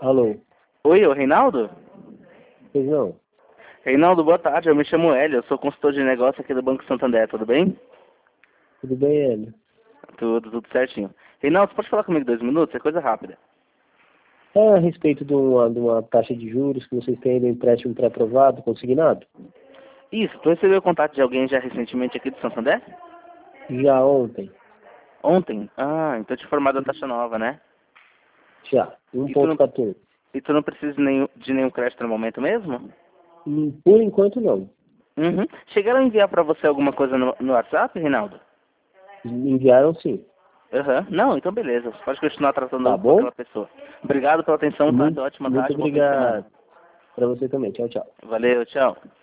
Alô? Oi, o Reinaldo? Pois não? Reinaldo, boa tarde. Eu me chamo Hélio, eu sou consultor de negócio aqui do Banco Santander, tudo bem? Tudo bem, Hélio? Tudo certinho. Reinaldo, você pode falar comigo 2 minutos? É coisa rápida. É a respeito de uma taxa de juros que vocês têm do empréstimo pré-aprovado, consignado? Isso, tu recebeu o contato de alguém já recentemente aqui do Santander? Já ontem. Ontem? Ah, então te informaram da taxa nova, né? Já. E tu não, 1,14. e tu não precisa de nenhum crédito no momento mesmo? Por enquanto, não. Uhum. Chegaram a enviar pra você alguma coisa no WhatsApp, Reinaldo? Enviaram sim. Aham. Não, então beleza. Você pode continuar Tá tratando com bom? aquela pessoa. Obrigado pela atenção, tá? Muito, Ótima muito tarde, bom fim de semana. obrigado. Para você também. Tchau, tchau. Valeu, tchau.